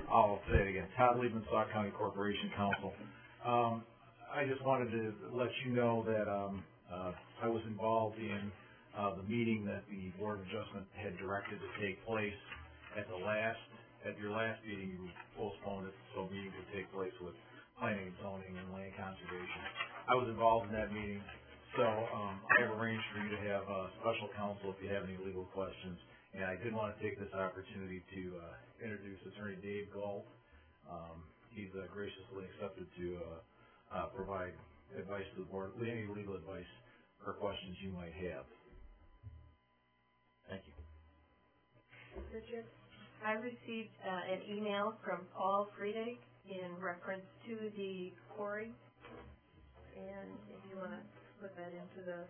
I'll say it again. Todd Liebman, Sauk County Corporation Counsel. I just wanted to let you know that I was involved in the meeting that the Board of Adjustment had directed to take place at your last meeting. You postponed it so a meeting could take place with planning and zoning and land conservation. I was involved in that meeting, so I have arranged for you to have special counsel if you have any legal questions. And I did want to take this opportunity to introduce Attorney Dave Galt. He's graciously accepted to provide advice to the board, any legal advice or questions you might have. Thank you. Richard, I received an email from Paul Friedrich in reference to the quarry, and if you want to put that into the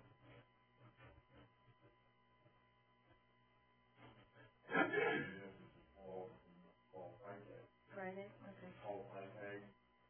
Friday? Okay. Paul Friedrich.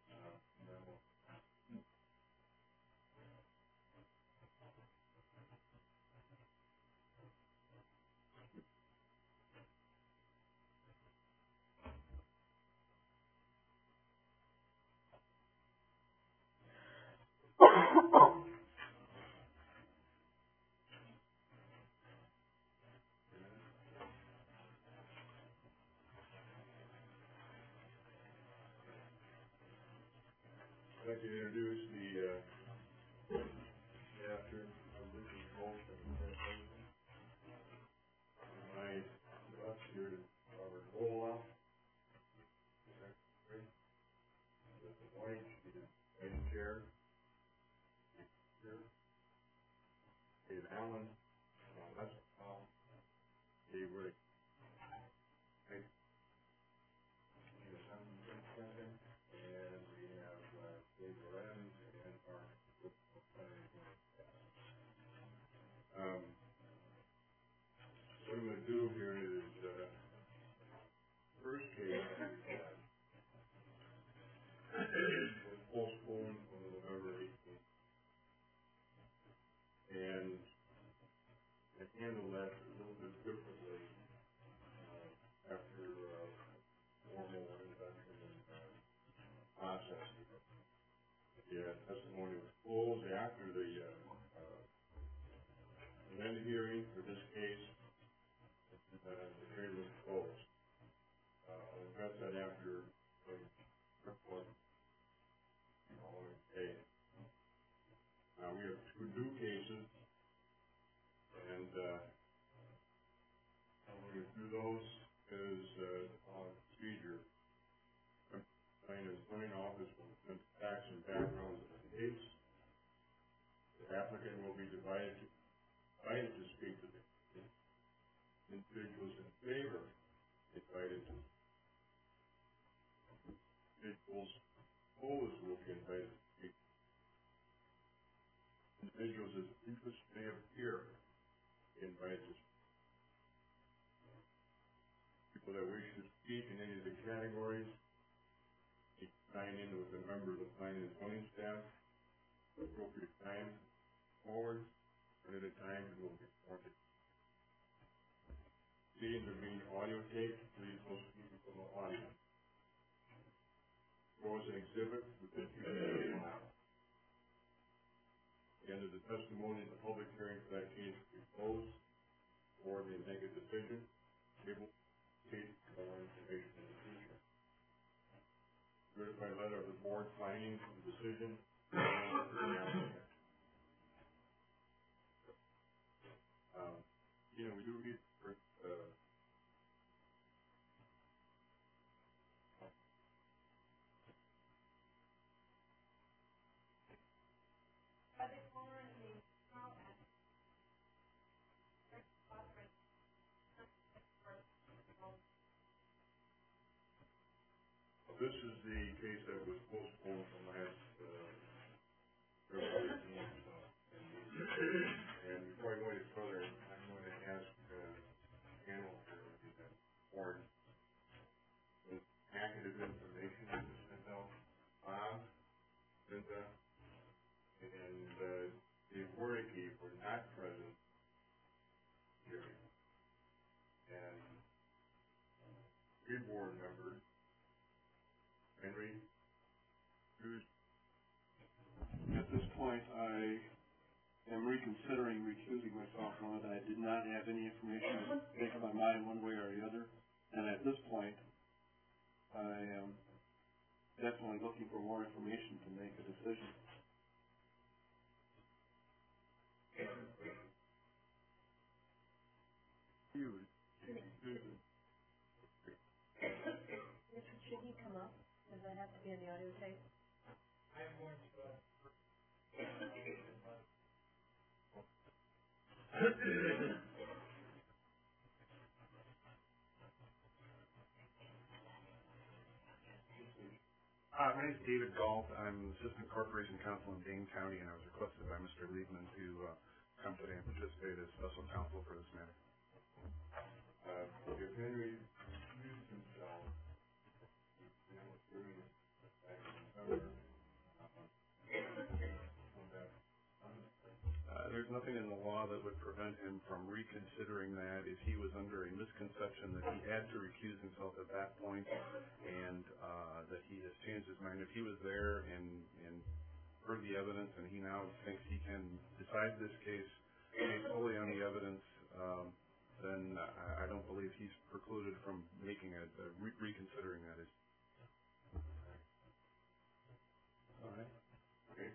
I'd like to introduce the chapter of Richard Galt and my left here is Robert Roloff, Secretary. Mr. White, he is Vice Chair. Here. Dave Allen, Westphal, Dave Rick. And we have Dave Lorenz and our what I'm going to do here is first case was postponed on November 18th, and I handled that a little bit differently after formal introduction and process. The testimony was closed after the amended hearing for this case. The hearing was closed. I'll address that after the report. Okay. We have two new cases, and I'm going to do those as procedure. The zoning office will send facts and background of the case. The applicant will be invited to speak to the individuals in favor, invited to individuals opposed will be invited to speak. Individuals as interest may appear invited to speak. People that wish to speak in any of the categories need to sign in with a member of the planning and zoning staff. Appropriate time forward, and at a time it will be recorded. Proceedings are being audio taped. Please most people from the audience. Go as an exhibit within 2 minutes. The end of the testimony, the public hearing for that case will be closed, or they make a decision. Able to proceed with more information in the future. Certified letter of the board finding the decision. We do need this is the case that was postponed from last February 18th. And before I go any further, I'm going to ask panel here in the board the packet of information that was sent out. Bob, Linda, and Dave Wernicke were not present here. And three board members, I am reconsidering recusing myself from it. I did not have any information to make up my mind one way or the other. And at this point, I am definitely looking for more information to make a decision. Richard, should he come up? Does that have to be in the audio tape? My name is David Galt. I'm Assistant Corporation Counsel in Dane County, and I was requested by Mr. Liebman to come today and participate as special counsel for this matter. If Henry used himself, during back in November, There's nothing in the law that would prevent him from reconsidering that if he was under a misconception that he had to recuse himself at that point, and that he has changed his mind. If he was there and heard the evidence and he now thinks he can decide this case based solely on the evidence, then I don't believe he's precluded from making reconsidering that. all right, okay.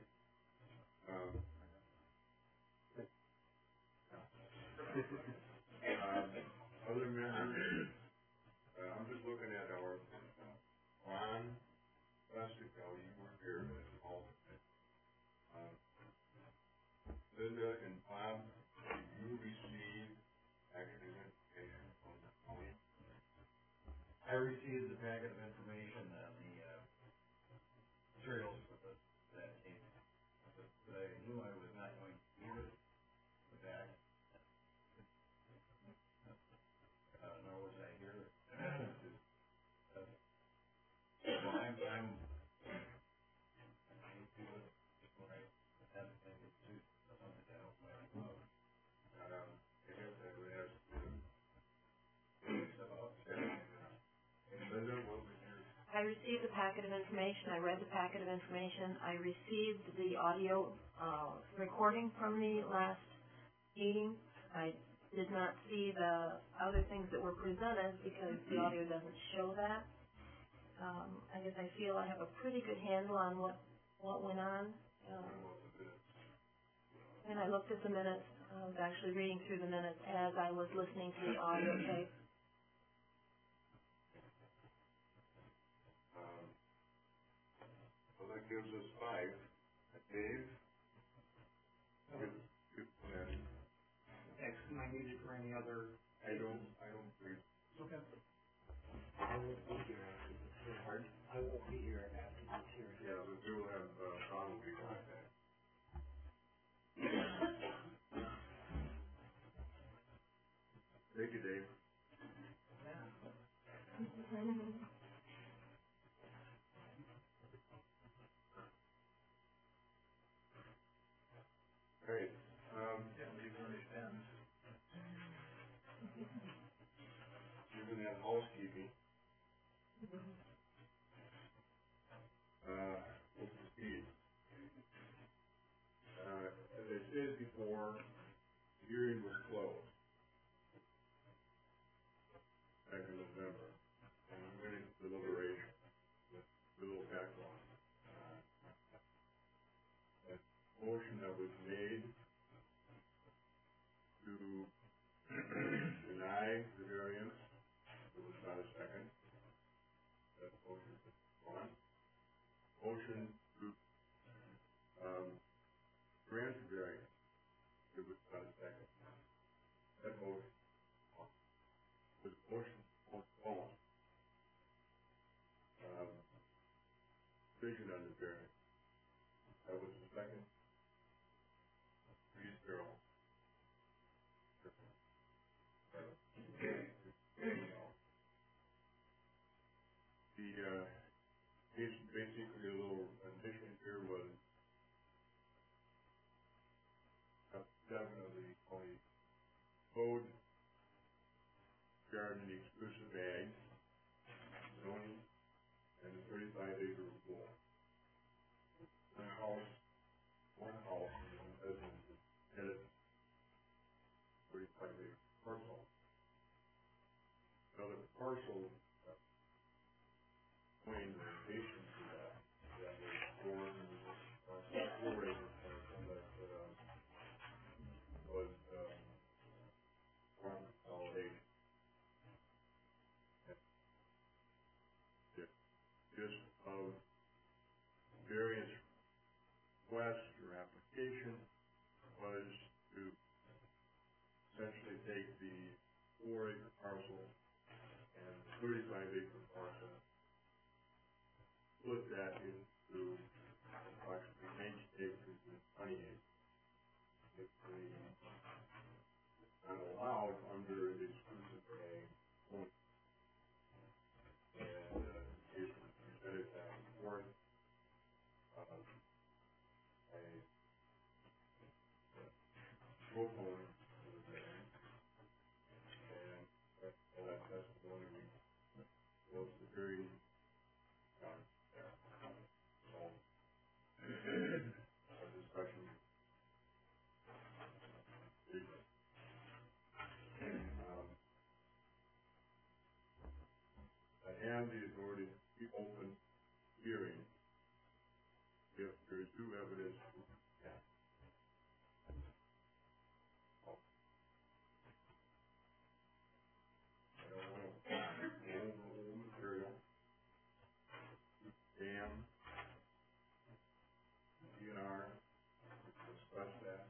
Other members, I'm just looking at our Ron Rustico, you were here as an alternate. Linda and Bob, you received academic information from the county. I received the packet of information and the materials for that case, but I knew I was not going to hear the back, nor was I here. So I'm I guess I would ask Linda, what was your? I received the packet of information. I read the packet of information. I received the audio recording from the last meeting. I did not see the other things that were presented because the audio doesn't show that. I guess I feel I have a pretty good handle on what went on. And I looked at the minutes. I was actually reading through the minutes as I was listening to the audio tape. Well, that gives us 5. Dave? Good plan. X, am I needed for any other? I don't think. Okay. I won't be here after this hearing. Pardon? I won't be here after this hearing. Yeah, but you'll have probably contact. Thank you, Dave. All right. Please understand. Given that housekeeping, we'll proceed. As I said before, the hearing was closed back in November, and we went into deliberation with a little background. A motion that was made to deny the variance, there was not a second. That motion is gone. Motion to grant the variance, there was not a second. That motion was motion postponed. Decision on the variance. That was the second. Please, Carol. The basically a little addition here was up 7 of the county code regarding the exclusive ag zoning and the 35-acre rule. One house in the parcel. Another parcel, claim in addition to that was 4 acres, was, farm consolidation. Just of various requests or application was to essentially take the 4-acre parcel and 35-acre parcel, split that into approximately 8 acres and 20 acres. If the, not allowed under the exclusive ag point. And, it was presented back and forth, a proponent of the variance, and that testimony was the very, there. So, our discussion, I have the authority to keep open hearing if there is new evidence. Yeah. Oh. I don't want to go over old material. Dam, DNR, discuss that.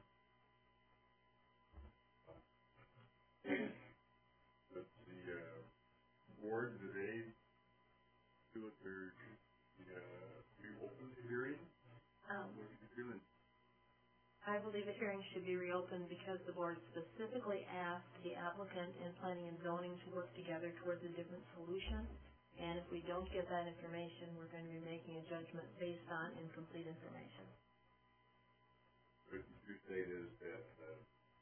But the board today feel that they're reopen the hearing. What are you feeling? I believe the hearing should be reopened because the board specifically asked the applicant and planning and zoning to work together towards a different solution. And if we don't get that information, we're going to be making a judgment based on incomplete information. What you state is that there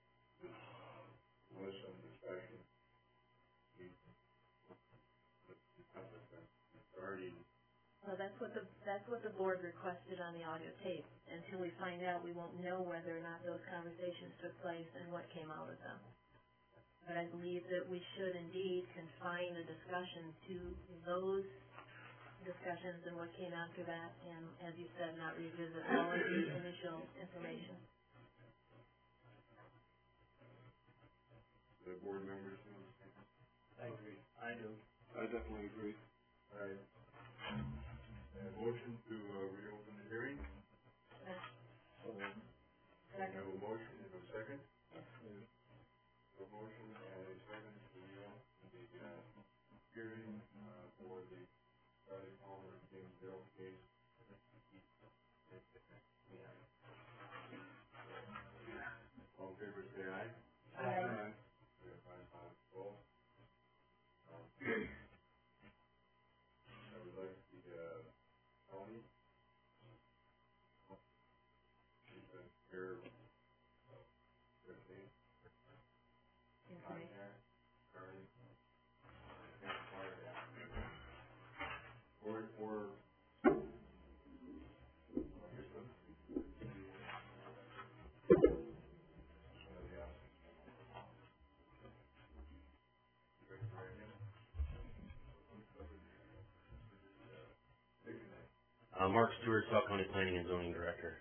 was some discussion. Well, that's what the board requested on the audio tape. Until we find out, we won't know whether or not those conversations took place and what came out of them. But I believe that we should indeed confine the discussion to those discussions and what came after that, and as you said, not revisit all of the initial information. The board members? I agree. I do. I definitely agree. All right. Motion to reopen the hearing. I have a motion and a second. A motion and a second to reopen the hearing for the Charlie Palmer James Bill case. All in favor, say aye. Aye. I would like the Tony. She's been here 15. Mark Stewart, Sauk County Planning and Zoning Director.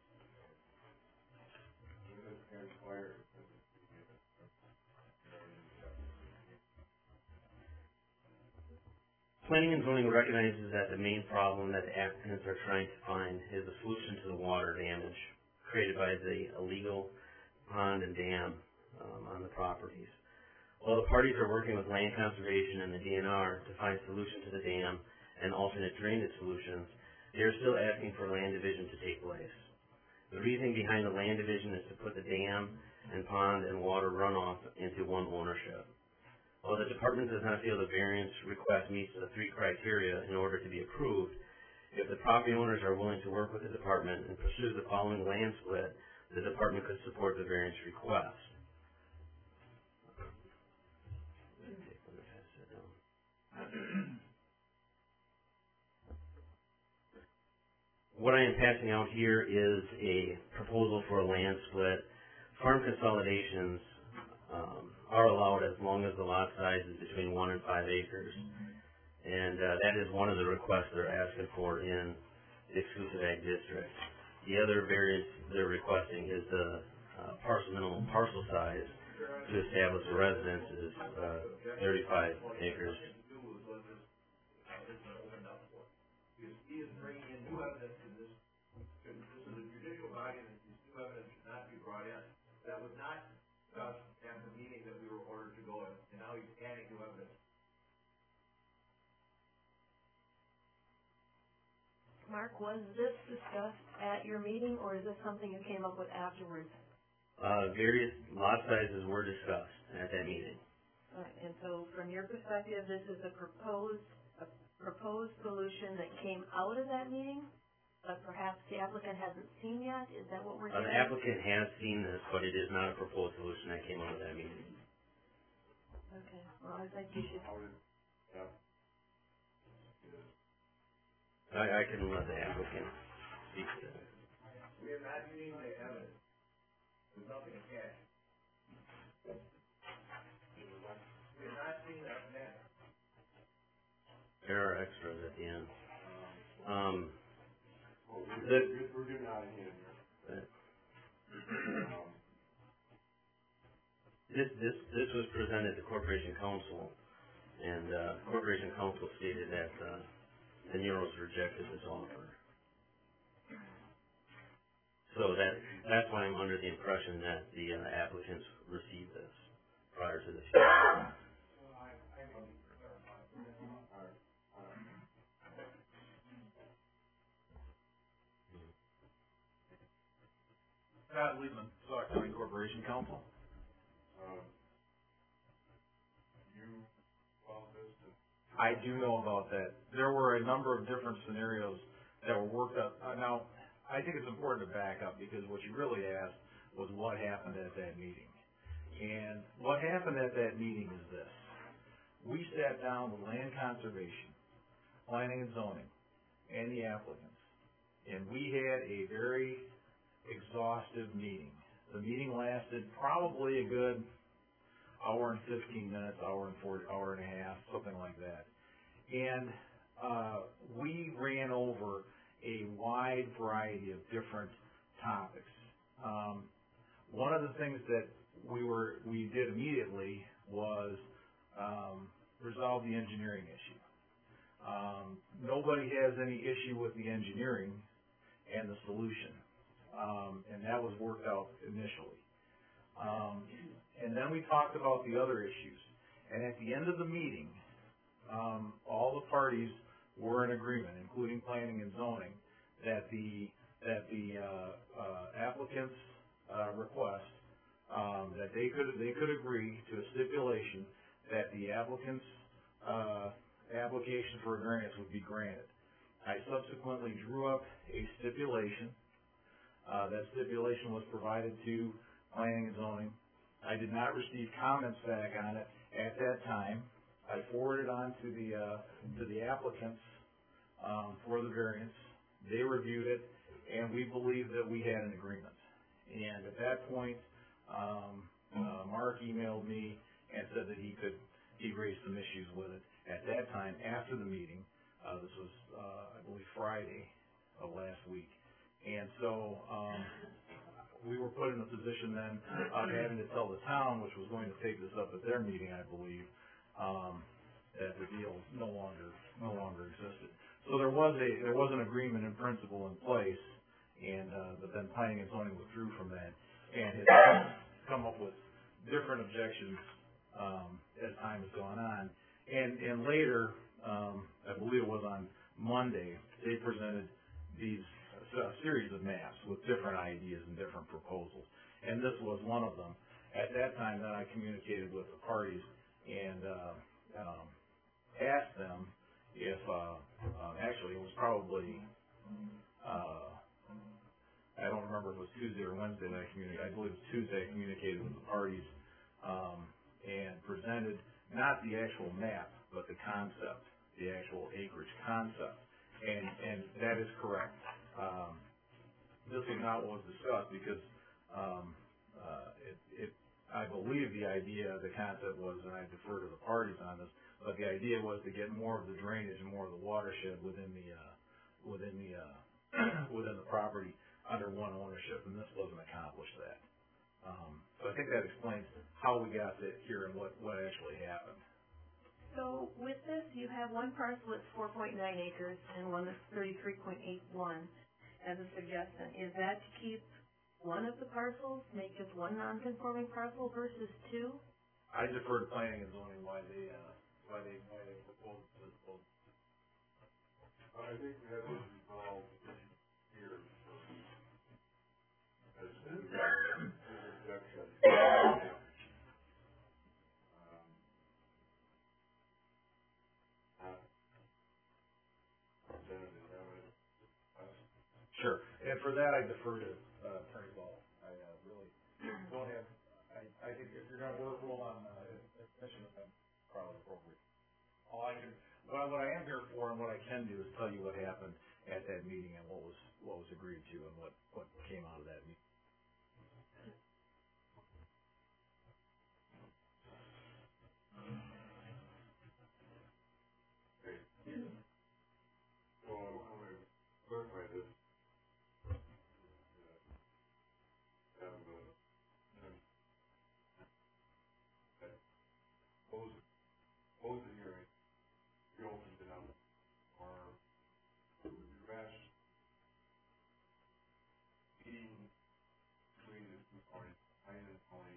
Planning and zoning recognizes that the main problem that the applicants are trying to find is a solution to the water damage created by the illegal pond and dam on the properties. While the parties are working with land conservation and the DNR to find a solution to the dam and alternate drainage solutions, they are still asking for land division to take place. The reasoning behind the land division is to put the dam and pond and water runoff into one ownership. While the department does not feel the variance request meets the 3 criteria in order to be approved, if the property owners are willing to work with the department and pursue the following land split, the department could support the variance request. What I am passing out here is a proposal for a land split. Farm consolidations are allowed as long as the lot size is between 1 and 5 acres. And that is one of the requests they're asking for in the exclusive ag district. The other variance they're requesting is the minimum parcel size to establish a residence is 35 acres. Because he is bringing in new evidence in this, this is a judicial body, and this new evidence should not be brought in. That was not discussed at the meeting that we were ordered to go in, and now he's adding new evidence. Mark, was this discussed at your meeting, or is this something you came up with afterwards? Various lot sizes were discussed at that meeting. And so from your perspective, this is a proposed solution that came out of that meeting, but perhaps the applicant hasn't seen yet? Is that what we're The hearing? applicant has seen this, but it is not a proposed solution that came out of that meeting. Okay, well, I think you should. I can let the applicant speak to that. We have not seen the evidence. There's nothing attached. We have not seen that map. There are extras at the end. We're getting out of hand here. This was presented to Corporation Counsel, and Corporation Counsel stated that the Neros rejected this offer. So that's why I'm under the impression that the applicants received this prior to this hearing. Scott Liebman, Sauk County Corporation Counsel. You follow this? I do know about that. There were a number of different scenarios that were worked up. Now, I think it's important to back up because what you really asked was what happened at that meeting. And what happened at that meeting is this. We sat down with Land Conservation, Planning and Zoning, and the applicants, and we had a very exhaustive meeting. The meeting lasted probably a good hour and 15 minutes, hour and a half, something like that. And we ran over a wide variety of different topics. One of the things that we did immediately was resolve the engineering issue. Nobody has any issue with the engineering and the solution, and that was worked out initially. And then we talked about the other issues. And at the end of the meeting, all the parties were in agreement, including planning and zoning, that the applicant's request, that they could agree to a stipulation that the applicant's application for a variance would be granted. I subsequently drew up a stipulation. That stipulation was provided to planning and zoning. I did not receive comments back on it at that time. I forwarded on to the applicants for the variance. They reviewed it, and we believed that we had an agreement. And at that point, Mark emailed me and said that he raised some issues with it. At that time, after the meeting, this was, I believe, Friday of last week. And so we were put in a position then of having to tell the town, which was going to take this up at their meeting, I believe, that the deal no longer existed. So there was an agreement in principle in place, and but then planning and zoning withdrew from that, and has come up with different objections as time has gone on. And later, I believe it was on Monday, they presented these series of maps with different ideas and different proposals, and this was one of them. At that time, then I communicated with the parties and asked them if, actually it was probably, I don't remember if it was Tuesday or Wednesday that I communicated. I believe it was Tuesday I communicated with the parties and presented not the actual map, but the concept, the actual acreage concept, and that is correct. This was not what was discussed because I believe believe the idea, the concept was, and I defer to the parties on this, but the idea was to get more of the drainage and more of the watershed within the within the property under one ownership, and this doesn't accomplish that. So I think that explains how we got here and what actually happened. So with this, you have one parcel that's 4.9 acres and one that's 33.81 as a suggestion. Is that to keep one of the parcels, make just one non-conforming parcel versus two? I defer to planning and zoning why they proposed this. I think that was resolved here. As to interjection. Sure, and for that I defer to Attorney Ball. I really don't have, I think if you're gonna rule on admission, I'm probably appropriate. What I am here for and what I can do is tell you what happened at that meeting and what was agreed to and what came out of that meeting. So I want to clarify this. Close the hearing, reopen it up, or crash meeting between the two parties, planning and zoning.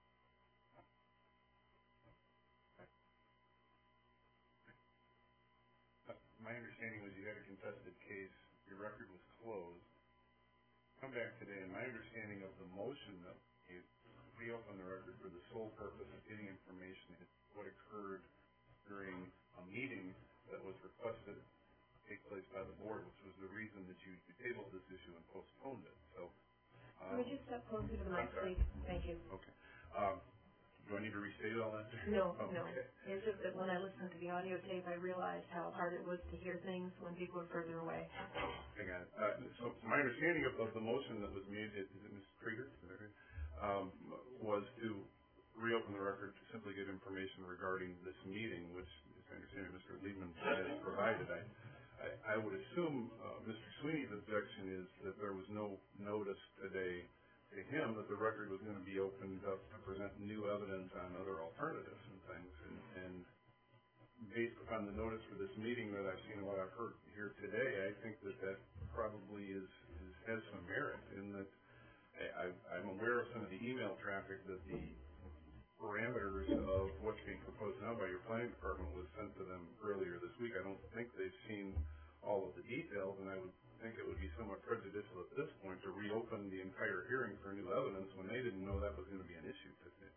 My understanding was you had a contested case, your record was closed. Come back today, and my understanding of the motion that you reopen the record for the sole purpose of getting information is what occurred during a meeting that was requested to take place by the board, which was the reason that you tabled this issue and postponed it. So, Would you step closer to the mic, please? Thank you. Okay. Do I need to restate all that? No, okay. no. It's just that when I listened to the audio tape, I realized how hard it was to hear things when people are further away. I got it. So my understanding of the motion that was made, is it Ms. Krieger? Was to reopen the record to simply get information regarding this meeting, which, as I understand, Mr. Liebman has provided. I would assume Mr. Sweeney's objection is that there was no notice today to him that the record was going to be opened up to present new evidence on other alternatives and things. And based upon the notice for this meeting that I've seen and what I've heard here today, I think that probably has some merit in that I'm aware of some of the email traffic that the parameters of what's being proposed now by your planning department was sent to them earlier this week. I don't think they've seen all of the details, and I would think it would be somewhat prejudicial at this point to reopen the entire hearing for new evidence when they didn't know that was going to be an issue today.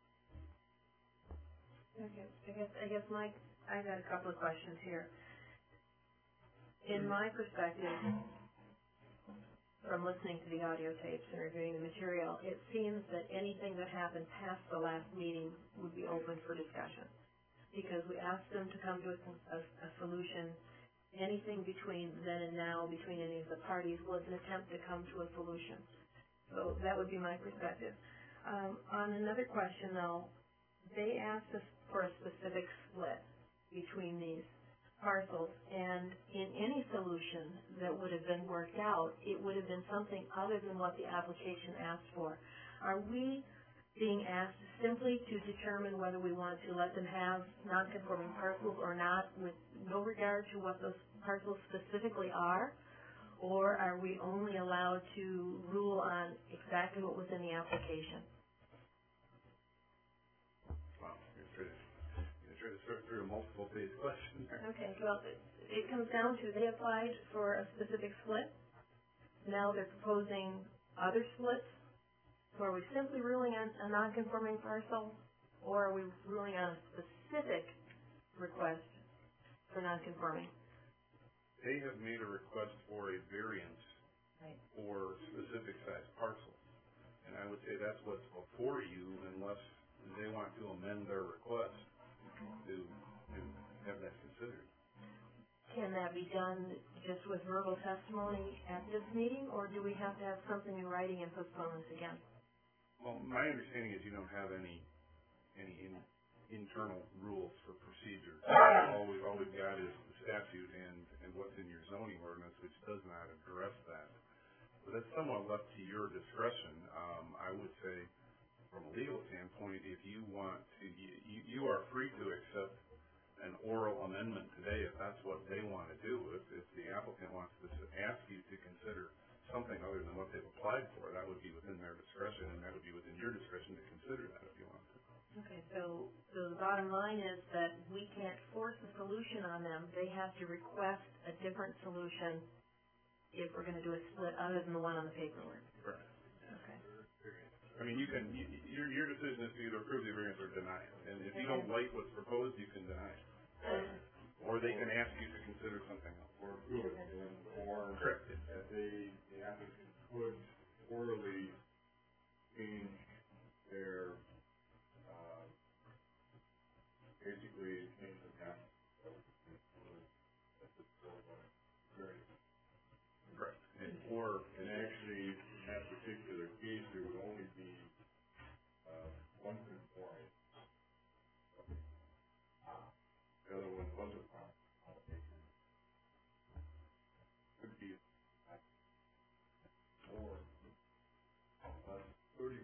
Okay. I guess Mike, I got a couple of questions here. In my perspective, from listening to the audio tapes and reviewing the material, it seems that anything that happened past the last meeting would be open for discussion. Because we asked them to come to a solution. Anything between then and now, between any of the parties, was an attempt to come to a solution. So that would be my perspective. On another question, though, they asked us for a specific split between these parcels, and in any solution that would have been worked out, it would have been something other than what the application asked for. Are we being asked simply to determine whether we want to let them have non-conforming parcels or not, with no regard to what those parcels specifically are? Or are we only allowed to rule on exactly what was in the application? Wow, you're trying to sort through a multiple page question there. Okay, well, it comes down to they applied for a specific split. Now they're proposing other splits. So are we simply ruling on a non-conforming parcel, or are we ruling on a specific request for non-conforming? They have made a request for a variance for specific size parcels. And I would say that's what's before you, unless they want to amend their request to have that considered. Can that be done just with verbal testimony at this meeting, or do we have to have something in writing and postpone this again? Well, my understanding is you don't have any internal rules for procedure. All we've got is the statute and what's in your zoning ordinance, which does not address that. So that's somewhat left to your discretion. I would say, from a legal standpoint, if you want to, you are free to accept an oral amendment today if that's what they want to do. If the applicant wants to ask you to consider something other than what they've applied for, that would be within their discretion, and that would be within your discretion to consider that if you want to. Okay, so the bottom line is that we can't force a solution on them. They have to request a different solution if we're going to do a split other than the one on the paperwork. Correct. Okay. I mean, your decision is to either approve the variance or deny it. And if you don't like what's proposed, you can deny it. Or they can ask you to consider something else. Or good, or Correct. that the applicant could orally change their, basically change the map. Correct. And actually, in that particular case, there would only be, one conforming. The other one wasn't found. Could be, or, less 35.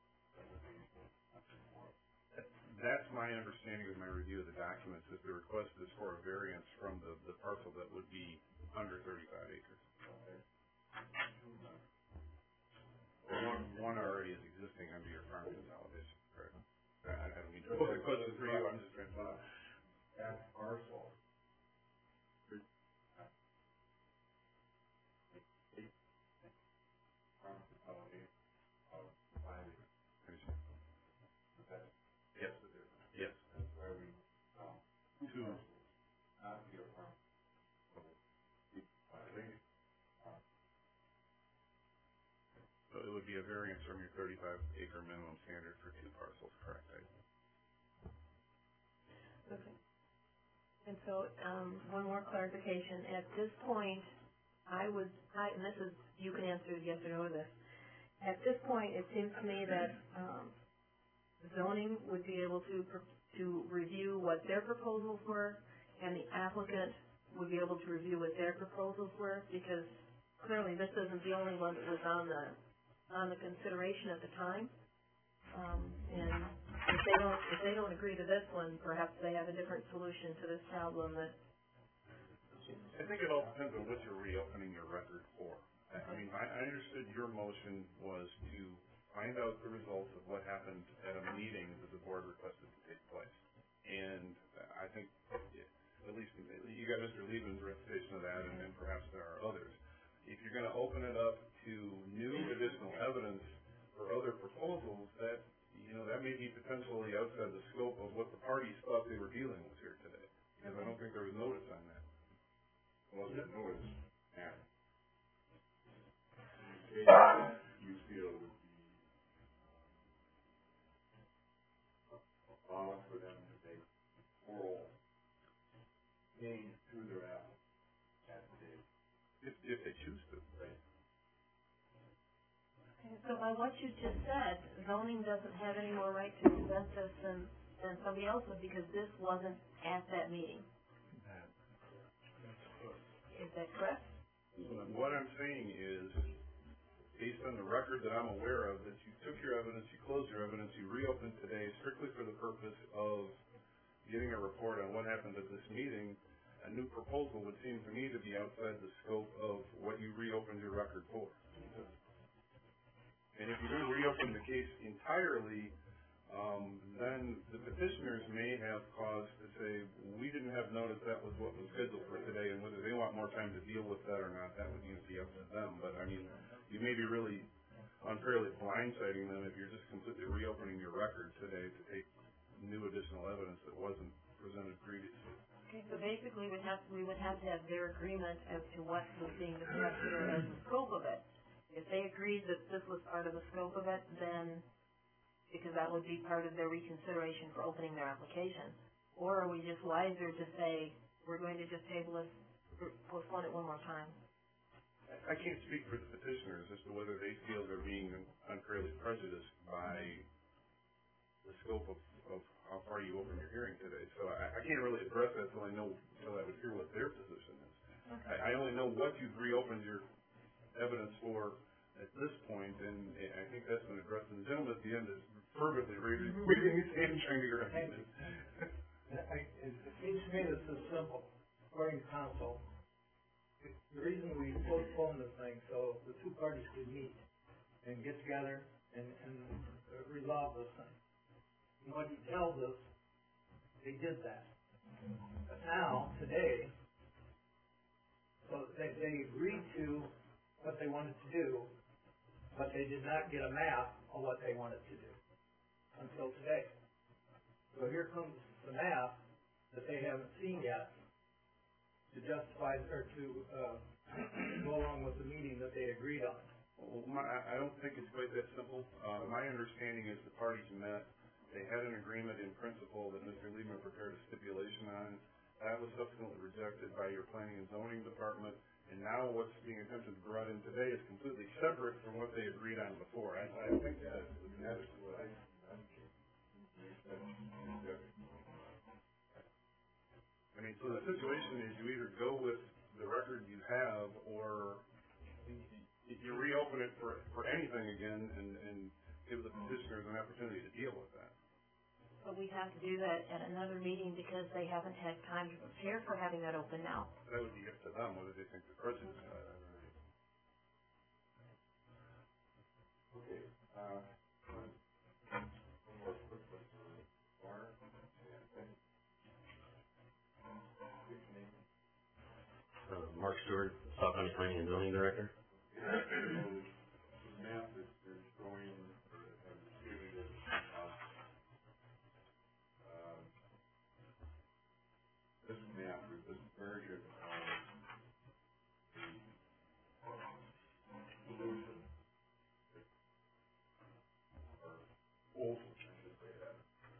That's my understanding of my review of the documents, is the request is for a variance from the parcel that would be under 35 acres. One already is existing under your farm consolidation, correct? I don't mean to put the question for you, I'm just trying to. That parcel. Farm consolidation of 5 acres. Yes, it is. Yes. That's why we, Two. not your farm. I think, So it would be a variance from your 35-acre minimum standard for two parcels, correct? Okay. And so, one more clarification. At this point, and this is, you can answer yes or no to this. At this point, it seems to me that, zoning would be able to review what their proposals were, and the applicant would be able to review what their proposals were, because clearly this isn't the only one that was on the consideration at the time. And if they don't agree to this one, perhaps they have a different solution to this problem that. I think it all depends on what you're reopening your record for. I mean, I understood your motion was to find out the results of what happened at a meeting that the board requested to take place. And I think, at least, you got Mr. Lieben's reputation of that, and perhaps there are others. If you're going to open it up to new additional evidence for other proposals, that may be potentially outside the scope of what the parties thought they were dealing with here today. Because I don't think there was notice on that. well, the notice, and you feel would be, allowed for them to make oral change to their affidavit. If they choose to. Right. Okay, so by what you just said, zoning doesn't have any more right to present this than somebody else would, because this wasn't at that meeting. Is that correct? What I'm saying is, based on the record that I'm aware of, that you took your evidence, you closed your evidence, you reopened today strictly for the purpose of getting a report on what happened at this meeting, a new proposal would seem to me to be outside the scope of what you reopened your record for. And if you're going to reopen the case entirely, then the petitioners may have cause to say, we didn't have notice that was what was scheduled for today, and whether they want more time to deal with that or not, that would be up to them. But I mean, you may be really unfairly blindsiding them if you're just completely reopening your record today to take new additional evidence that wasn't presented previously. Okay, so basically we would have to have their agreement as to what was being discussed here as the scope of it. If they agreed that this was part of the scope of it, then, because that would be part of their reconsideration for opening their application. Or are we just wiser to say, we're going to just table this, postpone it one more time? I can't speak for the petitioners as to whether they feel they're being unfairly prejudiced by the scope of how far you opened your hearing today. So I can't really address that until I would hear what their position is. Okay. I only know what you've reopened your evidence for at this point, and I think that's been addressed. And the gentleman at the end is fervently waving his hand, trying to get around it. It seems to me this is simple. According to council, the reason we postponed this thing so the two parties could meet and get together and resolve this thing. And what he tells us, they did that. But now, today, so they agreed to what they wanted to do, but they did not get a map of what they wanted to do until today. So here comes the map that they haven't seen yet to justify, or to go along with the meeting that they agreed on. Well, I don't think it's quite that simple. My understanding is the parties met. They had an agreement in principle that Mr. Liebman prepared a stipulation on. That was subsequently rejected by your planning and zoning department. And now what's being attempted to be brought in today is completely separate from what they agreed on before. I think that's what I mean, so the situation is you either go with the record you have, or you reopen it for anything again and give the petitioners an opportunity to deal with that. But we have to do that at another meeting because they haven't had time to prepare for having that open now. That would be up to them, whether they think the president is Okay, one more quick one for Warner, and Mark Stewart, Sauk County Planning and Zoning Director. the map that you're showing, or distributed, this map, or this version of the solution, or old, I should say that.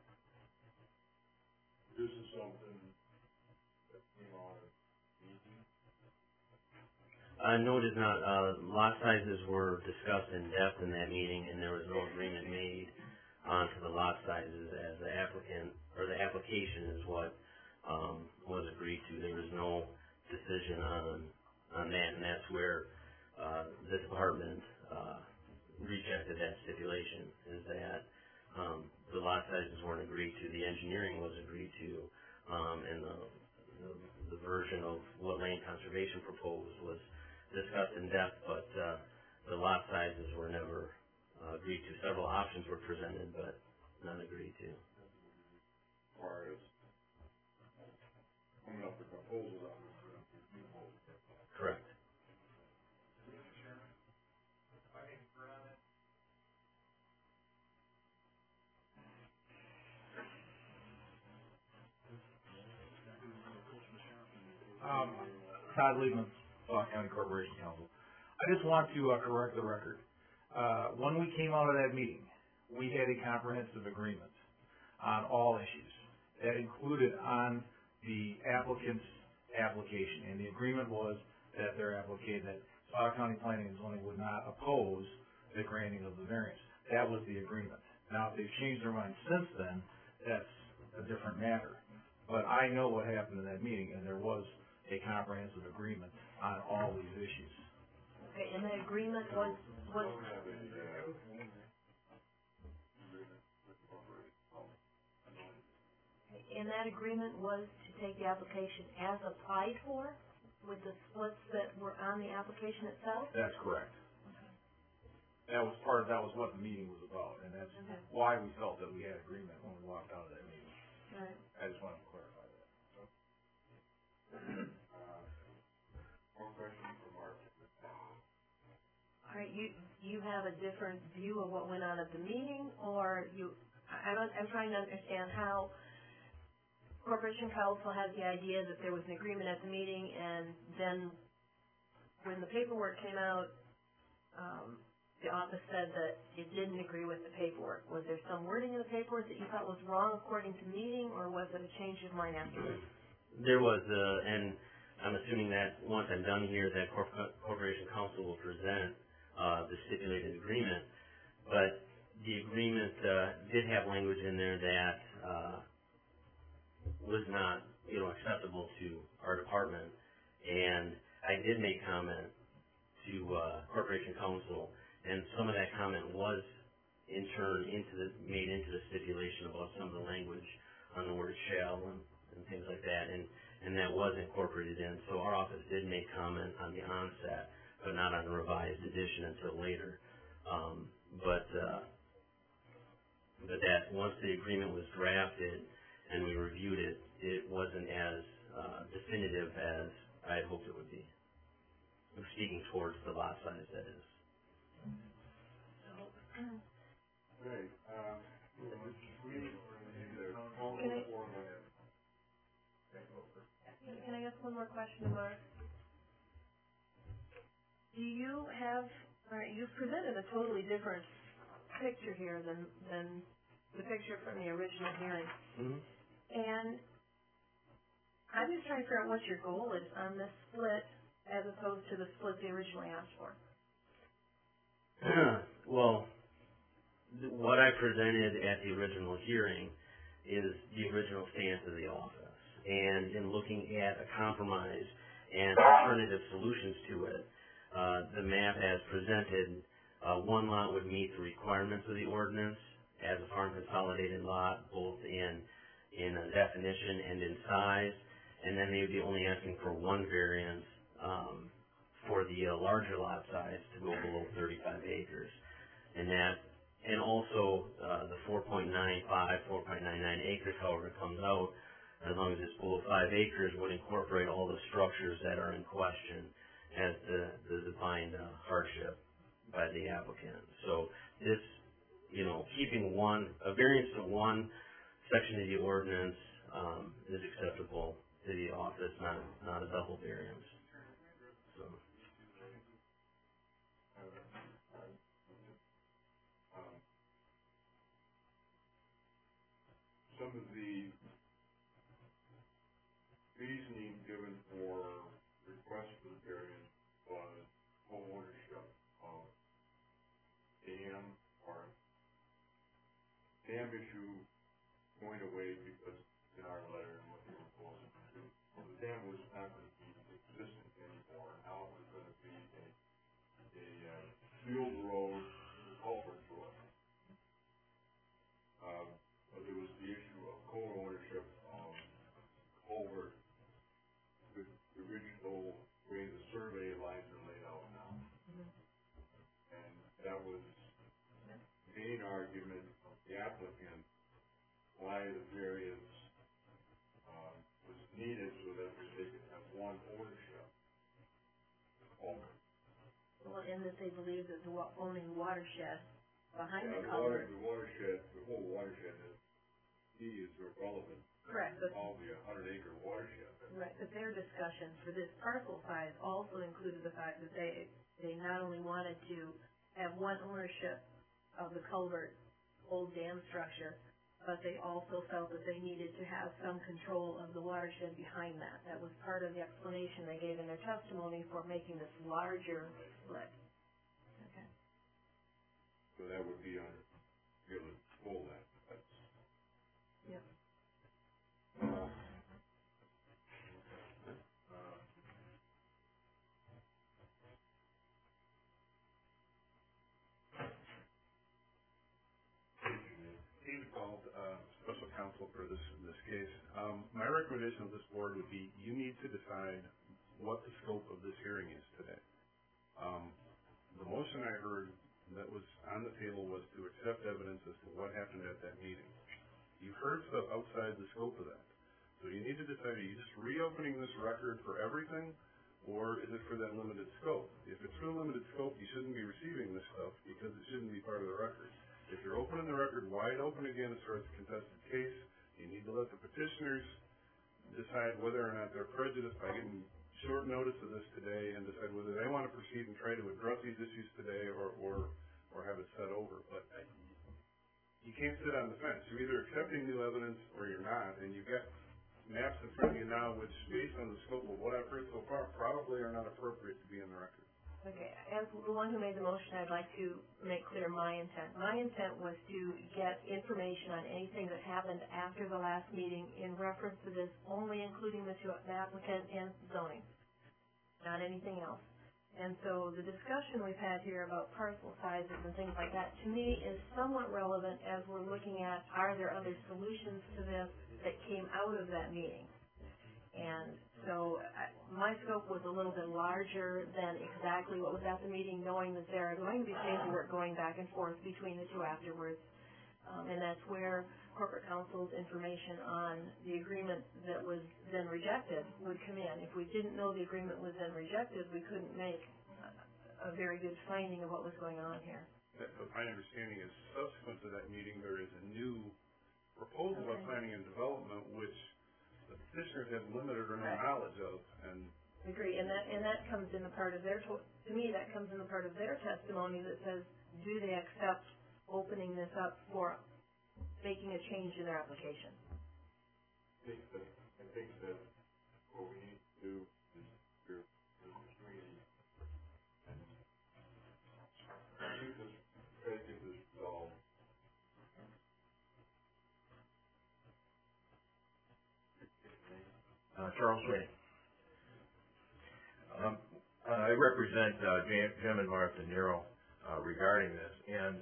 This is something that came out of meeting. No, it is not. Lot sizes were discussed in depth in that meeting, and there was no agreement made onto the lot sizes as the applicant, or the application is what was agreed to. There was no decision on that, and that's where the department rejected that stipulation, is that the lot sizes weren't agreed to, the engineering was agreed to, and the version of what land conservation proposed was discussed in depth, but the lot sizes were never agreed to. Several options were presented, but none agreed to. As far as coming up with proposals on this, Correct. Todd Liebman, Sauk County Corporation Counsel. I just want to correct the record. When we came out of that meeting, we had a comprehensive agreement on all issues. That included on the applicant's application, and the agreement was that that Sauk County Planning and Zoning would not oppose the granting of the variance. That was the agreement. Now, if they've changed their mind since then, that's a different matter. But I know what happened in that meeting, and there was a comprehensive agreement on all these issues. Okay, and the agreement was, and that agreement was to take the application as applied for, with the splits that were on the application itself? That's correct. That was what the meeting was about, and that's Okay. why we felt that we had agreement when we walked out of that meeting. Right. I just wanted to clarify that. one question for Mark. All right, you have a different view of what went on at the meeting, or I'm trying to understand how Corporation Counsel has the idea that there was an agreement at the meeting, and then when the paperwork came out, the office said that it didn't agree with the paperwork. Was there some wording in the paperwork that you thought was wrong according to meeting, or was it a change of mind afterwards? There was, and I'm assuming that once I'm done here, that Corporation Counsel will present the stipulated agreement. But the agreement, did have language in there that, was not, acceptable to our department. And I did make comment to, Corporation Counsel, and some of that comment was in turn made into the stipulation about some of the language on the word shall and things like that, and that was incorporated in. So our office did make comment on the onset, but not on the revised edition until later. But that once the agreement was drafted and we reviewed it, it wasn't as definitive as I had hoped it would be. I'm speaking towards the lot size, that is. Right, Can I ask one more question, Mark? Do you have, you've presented a totally different picture here than the picture from the original hearing. Mm-hmm. And I'm just trying to figure out what your goal is on this split as opposed to the split they originally asked for. Well, what I presented at the original hearing is the original stance of the office. And in looking at a compromise and alternative solutions to it, the map as presented, one lot would meet the requirements of the ordinance as a farm consolidated lot, both in definition and in size, and then they would be only asking for one variance for the larger lot size to go below 35 acres. And also the 4.95, 4.99 acres, however it comes out, as long as it's below 5 acres, would incorporate all the structures that are in question as the defined hardship by the applicant. So this, keeping a variance to one section of the ordinance is acceptable to the office, not a double variance. So. Some of the reasoning given for request for the variance was homeownership of dam issue going away because in our letter and what they were proposing to do. Well, the dam was not going to be existent anymore. Now it was going to be a field road culvert to it. But there was the issue of co-ownership of culvert with the original way the survey lines are laid out now. Mm-hmm. And that was the main argument of the applicant why the variance was needed so that they could have one ownership of culvert. Well, and that they believe that owning the watershed behind the The culvert. watershed, the whole watershed is irrelevant. Correct, but All the 100-acre watershed. right, but their discussion for this parcel size also included the fact that they not only wanted to have one ownership of the culvert, old dam structure, but they also felt that they needed to have some control of the watershed behind that. That was part of the explanation they gave in their testimony for making this larger split. Okay. So that would be under, be able to control that. That's, Yep. Steve called special counsel for this case. My recommendation of this board would be you need to decide what the scope of this hearing is today. The motion I heard that was on the table was to accept evidence as to what happened at that meeting. You heard stuff outside the scope of that. So you need to decide, are you just reopening this record for everything, or is it for that limited scope? If it's for the limited scope, you shouldn't be receiving this stuff because it shouldn't be part of the record. If you're opening the record wide open again as far as a contested case, you need to let the petitioners decide whether or not they're prejudiced by getting short notice of this today and decide whether they want to proceed and try to address these issues today or have it set over. But you can't sit on the fence. You're either accepting new evidence or you're not, and you've got maps in front of you now which, based on the scope of what I've heard so far, probably are not appropriate to be in the record. Okay, as the one who made the motion, I'd like to make clear my intent. My intent was to get information on anything that happened after the last meeting in reference to this, only including the applicant and zoning, not anything else. And so the discussion we've had here about parcel sizes and things like that, to me, is somewhat relevant as we're looking at, are there other solutions to this that came out of that meeting? And so my scope was a little bit larger than exactly what was at the meeting, knowing that there are going to be paperwork going back and forth between the two afterwards. And that's where corporate counsel's information on the agreement that was then rejected would come in. If we didn't know the agreement was then rejected, we couldn't make a very good finding of what was going on here. My understanding is subsequent to that meeting, there is a new proposal by planning and development, which the petitioners have limited or no knowledge of, and agree, and that comes in the part of their to me that comes in the part of their testimony that says, do they accept opening this up for making a change in their application? I think that what we need to do is we're screening and try to get this resolved. Charles Sweeney. I represent Jim and Martha Nero regarding this, and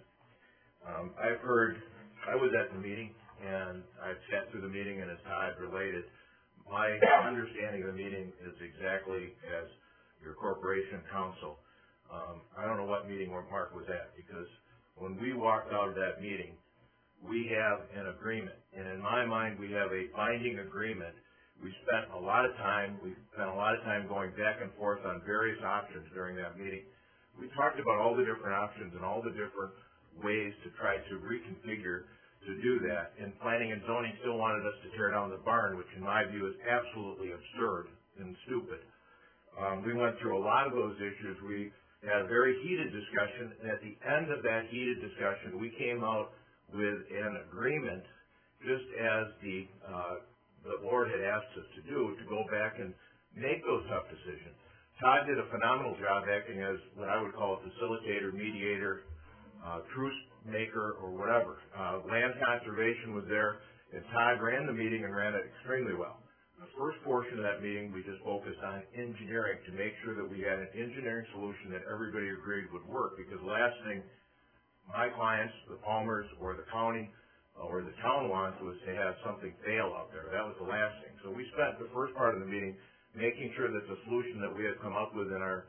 I was at the meeting, and I've sat through the meeting, and as Todd related, my understanding of the meeting is exactly as your corporation counsel. I don't know what meeting Mark was at, because when we walked out of that meeting, we have an agreement, and in my mind, we have a binding agreement. We spent a lot of time going back and forth on various options during that meeting. We talked about all the different options and all the different ways to try to reconfigure to do that. And planning and zoning still wanted us to tear down the barn, which in my view is absolutely absurd and stupid. We went through a lot of those issues. We had a very heated discussion, and at the end of that heated discussion, we came out with an agreement, just as the board had asked us to do, to go back and make those tough decisions. Todd did a phenomenal job acting as what I would call a facilitator, mediator, truce maker, or whatever. Land conservation was there, and Todd ran the meeting and ran it extremely well. The first portion of that meeting, we just focused on engineering to make sure that we had an engineering solution that everybody agreed would work, because the last thing my clients, the Palmers, or the county, or the town wants was to have something fail out there. That was the last thing. So we spent the first part of the meeting making sure that the solution that we had come up with in our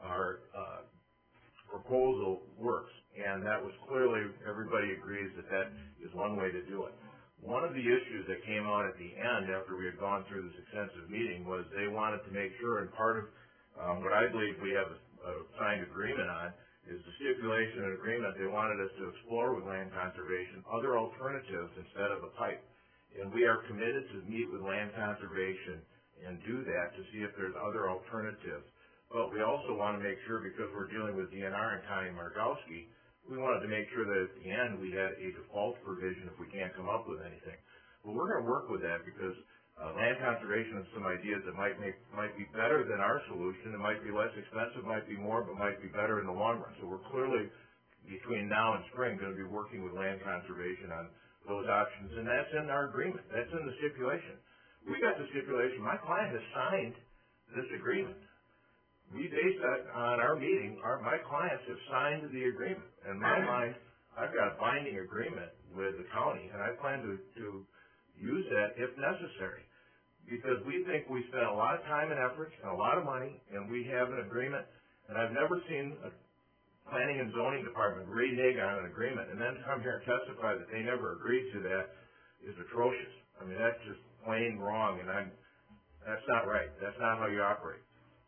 proposal works. And that was clearly, everybody agrees that that is one way to do it. One of the issues that came out at the end after we had gone through this extensive meeting was they wanted to make sure, and part of what I believe we have a signed agreement on, is the stipulation and agreement they wanted us to explore with land conservation other alternatives instead of a pipe. And we are committed to meet with land conservation and do that to see if there's other alternatives. But we also want to make sure, because we're dealing with DNR and Connie Margowski, we wanted to make sure that at the end we had a default provision if we can't come up with anything. But we're going to work with that, because land conservation has some ideas that might be better than our solution. It might be less expensive, might be more, but might be better in the long run. So we're clearly, between now and spring, going to be working with land conservation on those options, and that's in our agreement. That's in the stipulation. We got the stipulation. My client has signed this agreement. We based that on our meeting. My clients have signed the agreement. In my mind, I've got a binding agreement with the county, and I plan to use that if necessary, because we think we spent a lot of time and effort and a lot of money, and we have an agreement, and I've never seen a planning and zoning department renege on an agreement and then come here and testify that they never agreed to that is atrocious. I mean, that's just plain wrong, and that's not right. That's not how you operate.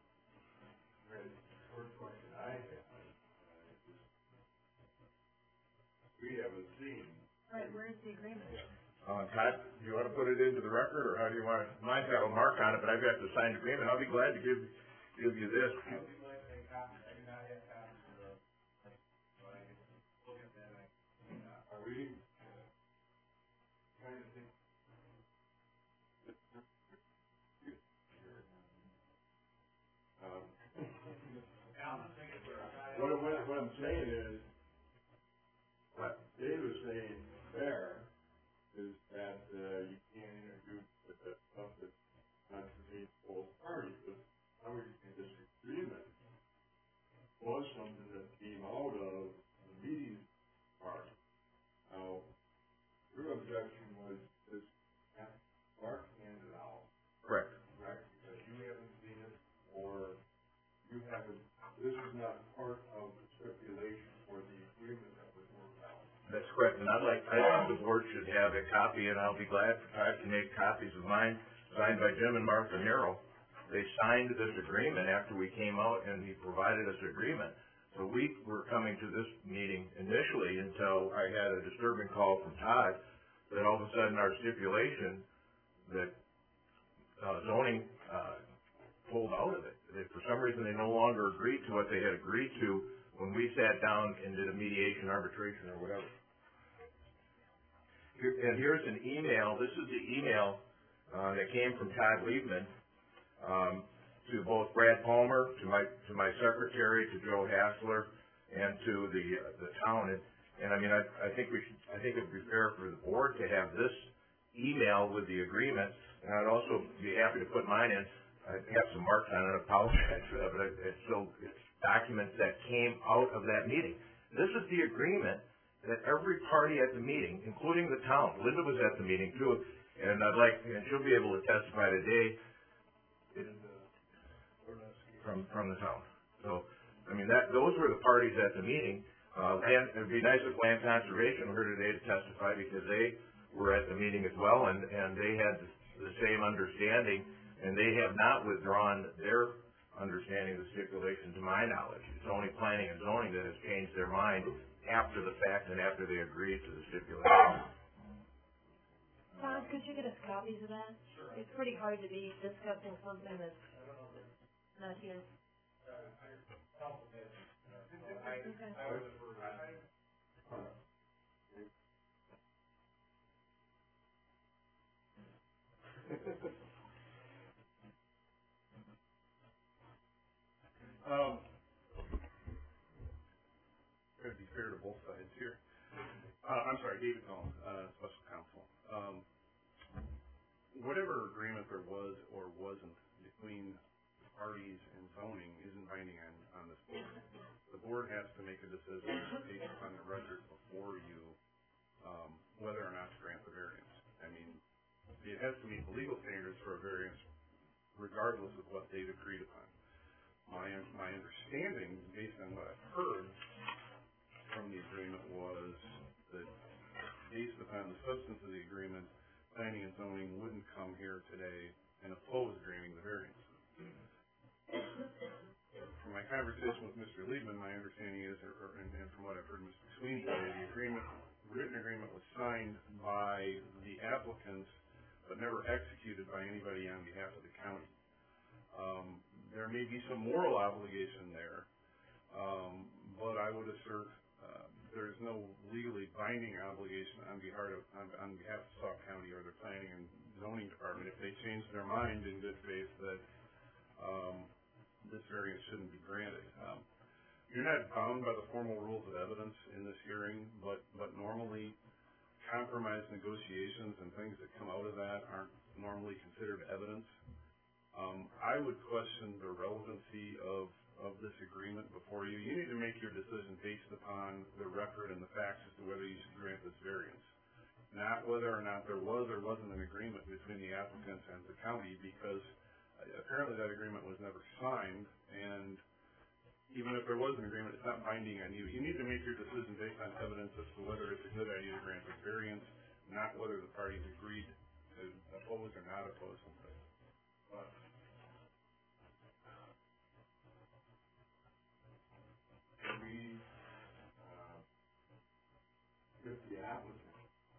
First question I have is, we haven't seen. Right, where's the agreement? Todd, do you want to put it into the record, or how do you want it? Mine's got a mark on it, but I've got the signed agreement. I'll be glad to give you this. I would like to make copies. I do not have copies of the, so I can look at that. Are we trying to think? I'm not thinking saying is, what Dave was saying there is that, you can't introduce the stuff that contradicts both parties, but how are you in disagreement was something that came out of the meeting part. Now, your objection was this, Mark handed out. Correct. Right, because you haven't seen it, or you haven't, this is not part of the stipulation for the agreement that was worked out. That's correct, and I think the board should have a copy, and I'll be glad for Todd to make copies of mine, signed by Jim and Martha Nero. They signed this agreement after we came out, and he provided us agreement. So we were coming to this meeting initially until I had a disturbing call from Todd, that all of a sudden our stipulation that zoning pulled out of it. For some reason, they no longer agreed to what they had agreed to when we sat down and did a mediation, arbitration, or whatever. And here's an email. This is the email that came from Todd Liebman to both Brad Palmer, to my secretary, to Joe Hassler, and to the town. And I mean, I think it would be fair for the board to have this email with the agreement. And I'd also be happy to put mine in. I have some marks on it. I apologize for that, but it's documents that came out of that meeting. This is the agreement that every party at the meeting, including the town, Linda was at the meeting too, and and she'll be able to testify today from the town. So, I mean, those were the parties at the meeting. And it'd be nice if Land Conservation were here today to testify, because they were at the meeting as well, and they had the same understanding, and they have not withdrawn their understanding of the stipulation to my knowledge. It's only planning and zoning that has changed their mind after the fact and after they agreed to the stipulation. Todd, could you get us copies of that? Sure. It's pretty hard to be discussing something that's not here. Try to be fair to both sides here. I'm sorry, David Cohn, Special Counsel. Whatever agreement there was or wasn't between parties and zoning isn't binding on this board. The board has to make a decision based upon the record before you, whether or not to grant the variance. I mean, it has to meet the legal standards for a variance regardless of what they've agreed upon. My understanding, based on what I've heard from the agreement, was that based upon the substance of the agreement, planning and zoning wouldn't come here today and oppose granting the variance. From my conversation with Mr. Liebman, my understanding is, and from what I've heard Mr. Sweeney say, the written agreement was signed by the applicants, but never executed by anybody on behalf of the county. There may be some moral obligation there, but I would assert there's no legally binding obligation on behalf of Sauk County or their planning and zoning department if they change their mind in good faith that this variance shouldn't be granted. You're not bound by the formal rules of evidence in this hearing, but normally compromise negotiations and things that come out of that aren't normally considered evidence. I would question the relevancy of this agreement before you. You need to make your decision based upon the record and the facts as to whether you should grant this variance, not whether or not there was or wasn't an agreement between the applicants and the county, because apparently that agreement was never signed, and even if there was an agreement, it's not binding on you. You need to make your decision based on evidence as to whether it's a good idea to grant this variance, not whether the parties agreed to oppose or not oppose something. But we, if the applicant,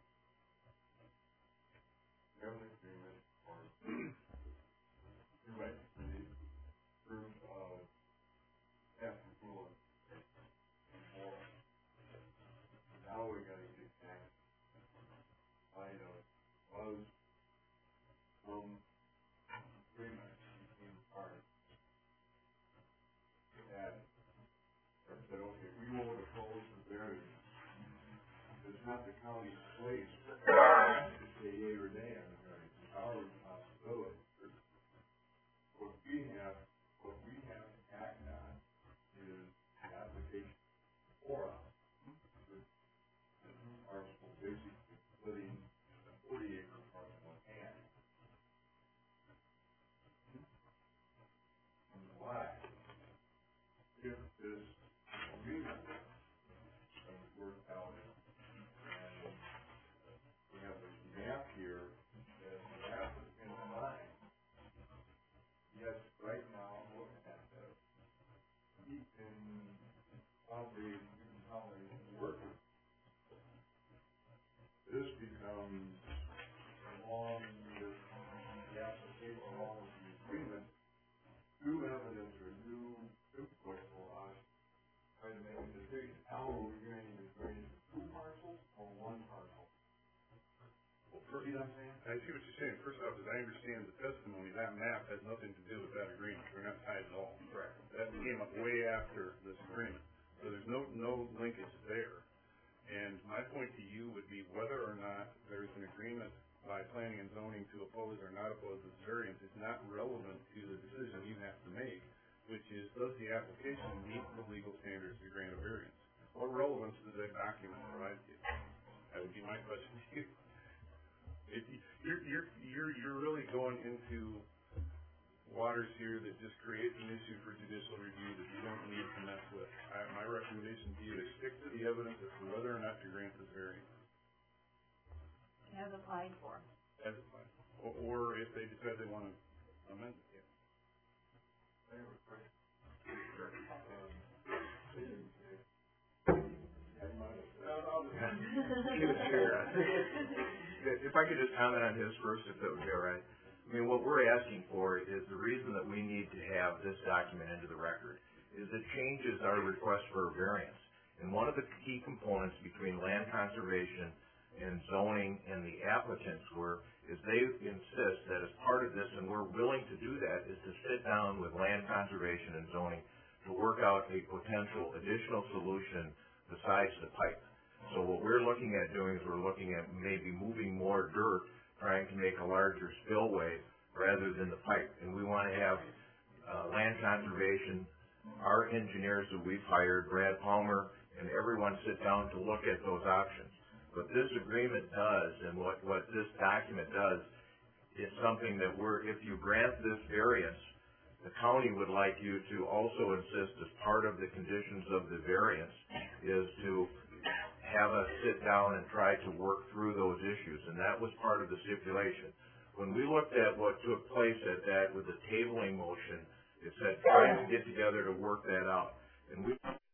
have an agreement or right, the proof of approval or now we gotta get back. I know was some waste, to say yea or nay on the variance, it's our responsibility. What we have to act on is the application for us. Parcel, basically splitting a 40-acre parcel in half. And why? If this agreement is worked out, and we have this map here that the applicant line, yes, right now, I'm looking at this, he can consolidate work. This becomes, along with the application, along with the agreement, new evidence or new input for us try to make a decision. How are we going to grade 2 parcels or 1 parcel? Well, see what I'm saying? I see what you're saying. First off, as I understand the testimony, that map has nothing to do with that agreement. They're not tied at all. Correct. That came up way after this agreement. So there's no linkage there. And my point to you would be whether or not there's an agreement by planning and zoning to oppose or not oppose this variance is not relevant to the decision you have to make, which is, does the application meet the legal standards to grant a variance? What relevance does that document provide to you? That would be my question to you. You're really going into waters here that just creates an issue for judicial review that you don't need to mess with. My recommendation to you is stick to the evidence as to whether or not to grant this variance. As applied for. As applied. Or if they decide they want to amend it. Yeah. I have a question. If I could just comment on his first, if that would be all right. I mean, what we're asking for is the reason that we need to have this document into the record is it changes our request for a variance. And one of the key components between land conservation and zoning and the applicants is they insist that as part of this, and we're willing to do that, is to sit down with land conservation and zoning to work out a potential additional solution besides the pipe. So what we're looking at doing is we're looking at maybe moving more dirt, trying to make a larger spillway rather than the pipe. And we want to have land conservation, our engineers that we've hired, Brad Palmer, and everyone sit down to look at those options. What this agreement does and what this document does is something that if you grant this variance, the county would like you to also insist as part of the conditions of the variance is to have us sit down and try to work through those issues, and that was part of the stipulation. When we looked at what took place at that with the tabling motion, it said trying to get together to work that out. And we